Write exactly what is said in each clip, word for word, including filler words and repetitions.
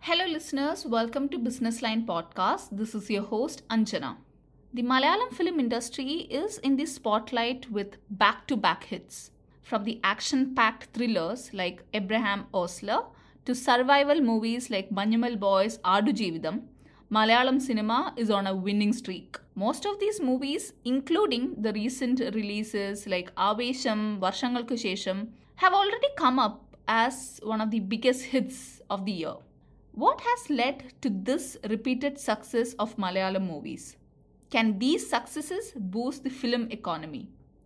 Hello, listeners. Welcome to Business Line Podcast. This is your host, Anjana. The Malayalam film industry is in the spotlight with back to back hits. From the action packed thrillers like Abraham Osler to survival movies like Manyamal Boys Adu Jeevitham, Malayalam cinema is on a winning streak. Most of these movies, including the recent releases like Avesham, Varshangalku Shesham, have already come up as one of the biggest hits of the year. What has led to this repeated success of Malayalam movies? Can these successes boost the film economy?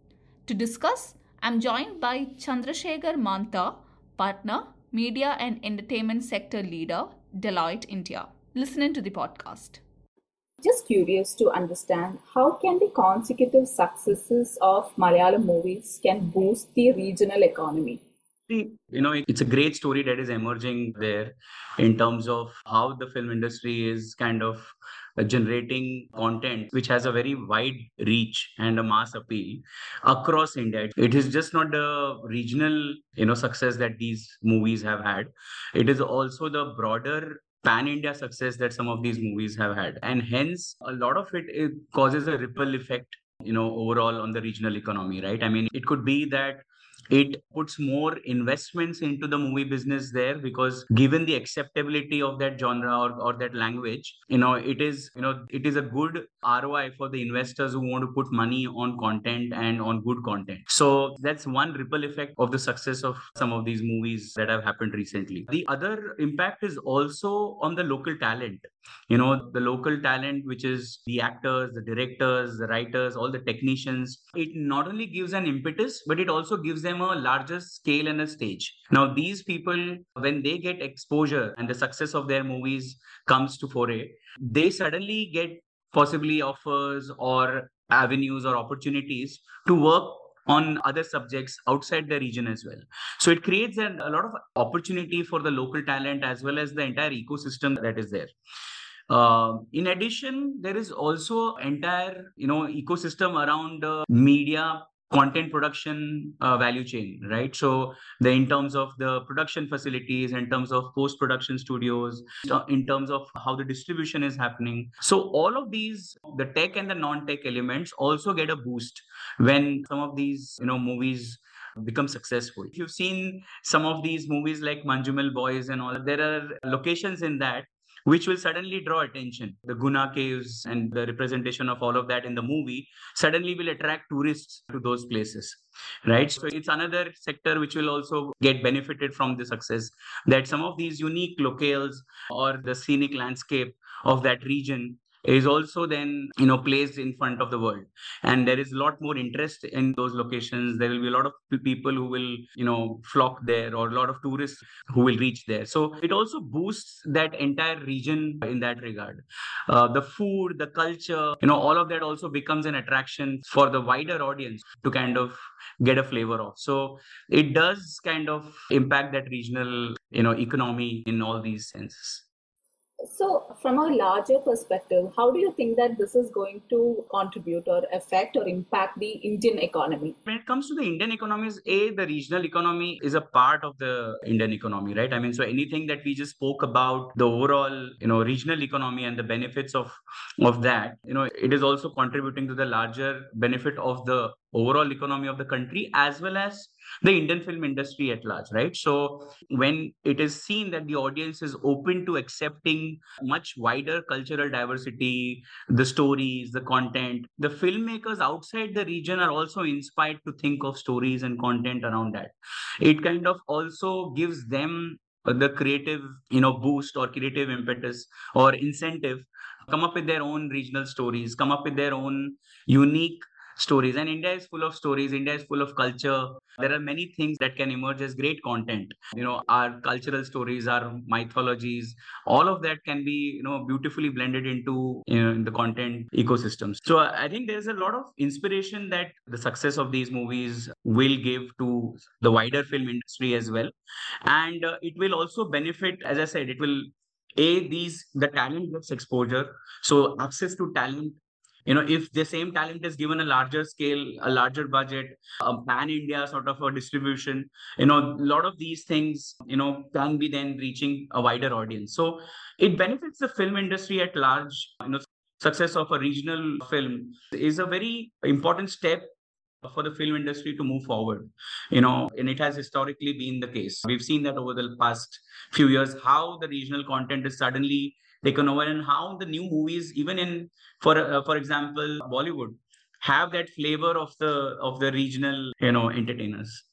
To discuss, I'm joined by Chandrasekhar Manta, partner, media and entertainment sector leader, Deloitte India. Listen in to the podcast. Just curious to understand how can the consecutive successes of Malayalam movies can boost the regional economy? See, you know, it's a great story that is emerging there in terms of how the film industry is kind of uh, generating content which has a very wide reach and a mass appeal across India. It is just not the regional, you know, success that these movies have had. It is also the broader pan-India success that some of these movies have had. And hence, a lot of it, it causes a ripple effect, you know, overall on the regional economy, right? I mean, it could be that it puts more investments into the movie business there because given the acceptability of that genre or, or that language, you know, it is, you know, it is a good R O I for the investors who want to put money on content and on good content. So that's one ripple effect of the success of some of these movies that have happened recently. The other impact is also on the local talent. You know, the local talent, which is the actors, the directors, the writers, all the technicians, it not only gives an impetus, but it also gives them a larger scale and a stage. Now, these people, when they get exposure and the success of their movies comes to foray, they suddenly get possibly offers or avenues or opportunities to work on other subjects outside the region as well. So it creates a, a lot of opportunity for the local talent as well as the entire ecosystem that is there. Uh, in addition, there is also entire, you know, ecosystem around uh, media content production uh, value chain, right? So the in terms of the production facilities, in terms of post production studios, in terms of how the distribution is happening. So all of these, the tech and the non-tech elements also get a boost when some of these, you know, movies become successful. If you've seen some of these movies like Manjumal Boys and all, there are locations in that which will suddenly draw attention. The Guna caves and the representation of all of that in the movie suddenly will attract tourists to those places, right? So it's another sector which will also get benefited from the success, that some of these unique locales or the scenic landscape of that region is also then, you know, placed in front of the world, and there is a lot more interest in those locations. There will be a lot of people who will, you know, flock there, or a lot of tourists who will reach there. So it also boosts that entire region in that regard. Uh, the food, the culture, you know, all of that also becomes an attraction for the wider audience to kind of get a flavor of. So it does kind of impact that regional, you know, economy in all these senses. So, from a larger perspective, how do you think that this is going to contribute or affect or impact the Indian economy? When it comes to the Indian economies, A, the regional economy is a part of the Indian economy, right? I mean, so anything that we just spoke about, the overall, you know, regional economy and the benefits of, of that, you know, it is also contributing to the larger benefit of the overall economy of the country as well as the Indian film industry at large, right? So when it is seen that the audience is open to accepting much wider cultural diversity, the stories, the content, the filmmakers outside the region are also inspired to think of stories and content around that. It kind of also gives them the creative, you know, boost or creative impetus or incentive, come up with their own regional stories, come up with their own unique stories. And India is full of stories. India is full of culture. There are many things that can emerge as great content. You know, our cultural stories, our mythologies, all of that can be, you know, beautifully blended into, you know, in the content ecosystems. So I think there's a lot of inspiration that the success of these movies will give to the wider film industry as well. And uh, it will also benefit, as I said, it will, A, these, the talent gets exposure. So access to talent You know, if the same talent is given a larger scale, a larger budget, a pan India sort of a distribution, you know, a lot of these things, you know, can be then reaching a wider audience. So it benefits the film industry at large. You know, success of a regional film is a very important step for the film industry to move forward. You know, and it has historically been the case. We've seen that over the past few years, how the regional content is suddenly taken over, and how the new movies, even in, for uh, for example, Bollywood, have that flavor of the of the regional, you know, entertainers.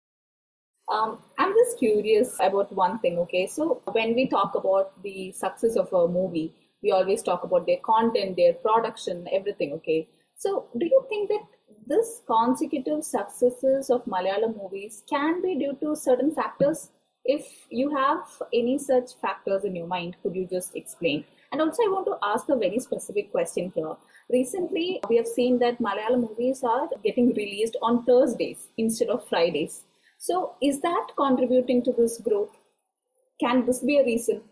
Um, I'm just curious about one thing, okay? So when we talk about the success of a movie, we always talk about their content, their production, everything, okay? So do you think that this consecutive successes of Malayalam movies can be due to certain factors? If you have any such factors in your mind, could you just explain? And also, I want to ask a very specific question here. Recently, we have seen that Malayalam movies are getting released on Thursdays instead of Fridays. So, is that contributing to this growth? Can this be a reason?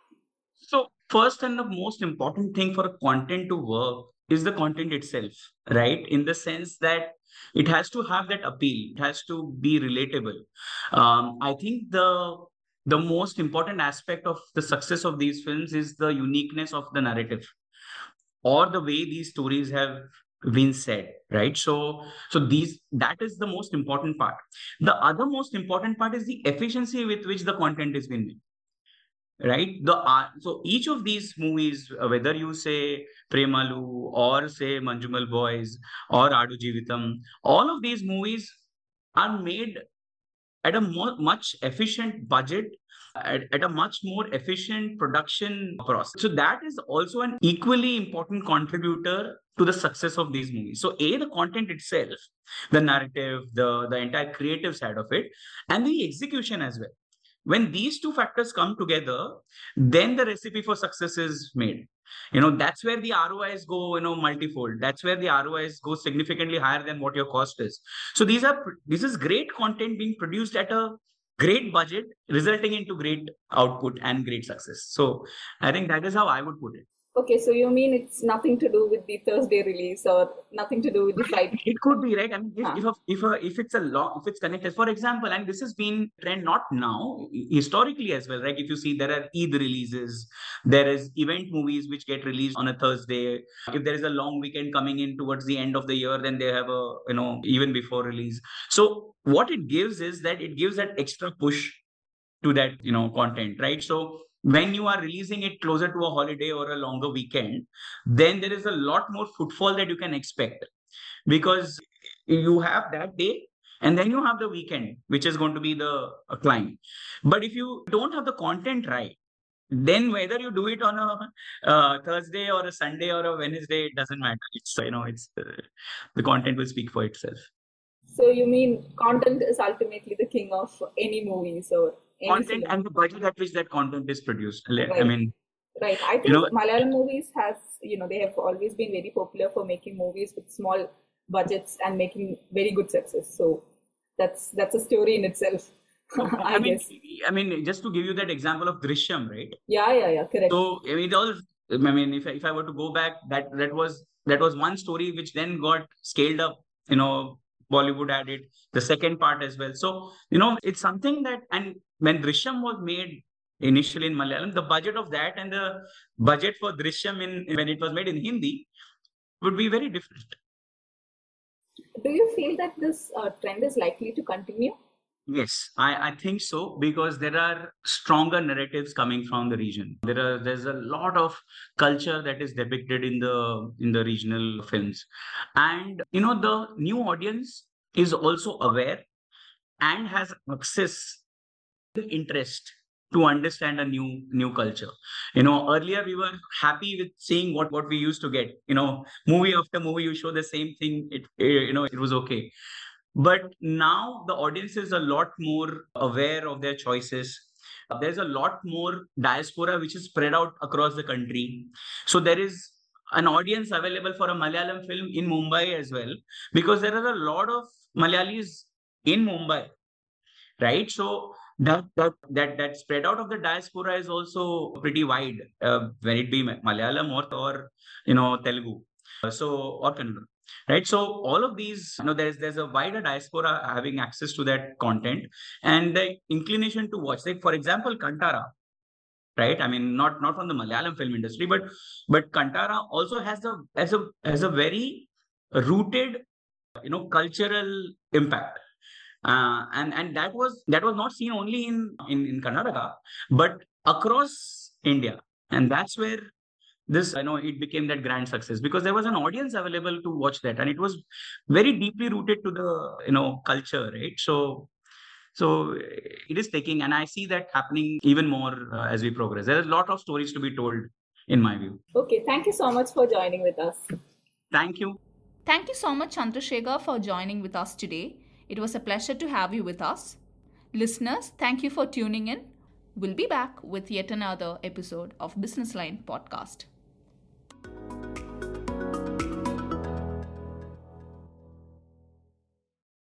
So, first and the most important thing for a content to work is the content itself, right? In the sense that it has to have that appeal, it has to be relatable. Um, I think the the most important aspect of the success of these films is the uniqueness of the narrative, or the way these stories have been said, right? So so these, that is the most important part. The other most important part is the efficiency with which the content is being made, right? The uh, so each of these movies, uh, whether you say Premalu or say Manjumal Boys or Adu Jeevitam, all of these movies are made at a more, much efficient budget, at, at a much more efficient production process. So that is also an equally important contributor to the success of these movies. So a, the content itself, the narrative, the the entire creative side of it, and the execution as well. When these two factors come together, then the recipe for success is made. You know, that's where the R O Is go, you know, multifold. That's where the R O Is go significantly higher than what your cost is. So these are, this is great content being produced at a great budget, resulting into great output and great success. So I think that is how I would put it. Okay, so you mean it's nothing to do with the Thursday release or nothing to do with the Friday? It could be, right. I mean, if Huh. if a, if, a, if it's a long, if it's connected, for example, and this has been trend not now, historically as well, right? If you see, there are Eid releases, there is event movies which get released on a Thursday. If there is a long weekend coming in towards the end of the year, then they have a, you know, even before release. So what it gives is that it gives that extra push to that, you know, content, right? So when you are releasing it closer to a holiday or a longer weekend, then there is a lot more footfall that you can expect, because you have that day and then you have the weekend, which is going to be the uh, climb. But if you don't have the content right, then whether you do it on a uh, Thursday or a Sunday or a Wednesday, it doesn't matter. It's, you know, it's uh, the content will speak for itself. So you mean content is ultimately the king of any movies or any Content film? and the budget at which that content is produced. I Right. mean, Right. I think you know, Malayalam movies has, you know, they have always been very popular for making movies with small budgets and making very good success. So that's that's a story in itself, I I mean, guess. I mean, just to give you that example of Drishyam, right? Yeah, yeah, yeah, correct. So I mean, it all. I mean, if I, if I were to go back, that that was that was one story which then got scaled up. You know, Bollywood had it, the second part as well. So you know, it's something that, and when Drishyam was made initially in Malayalam, the budget of that and the budget for Drishyam in when it was made in Hindi would be very different. Do you feel that this uh, trend is likely to continue? Yes, I, I think so, because there are stronger narratives coming from the region. There are there's a lot of culture that is depicted in the in the regional films. And you know, the new audience is also aware and has access to interest to understand a new new culture. You know, earlier we were happy with seeing what what we used to get. You know, movie after movie, you show the same thing. It, eh, you know, it was okay. But now the audience is a lot more aware of their choices. There's a lot more diaspora which is spread out across the country. So there is an audience available for a Malayalam film in Mumbai as well, because there are a lot of Malayalis in Mumbai, right? So that that that that spread out of the diaspora is also pretty wide, uh, when it be Malayalam or or you know, Telugu. so or Kannada, right? So all of these, you know, there's there's a wider diaspora having access to that content and the inclination to watch. Like for example, Kantara, right? I mean, not not from the Malayalam film industry, but but Kantara also has the has a has a very rooted, you know, cultural impact. Uh, and and that was that was not seen only in, in in Karnataka, but across India, and that's where this, you know, it became that grand success because there was an audience available to watch that, and it was very deeply rooted to the, you know, culture, right? So so it is taking, and I see that happening even more uh, as we progress. There's a lot of stories to be told, in my view. Okay, thank you so much for joining with us. Thank you. Thank you so much, Chandrasekhar, for joining with us today. It was a pleasure to have you with us. Listeners, thank you for tuning in. We'll be back with yet another episode of Business Line Podcast.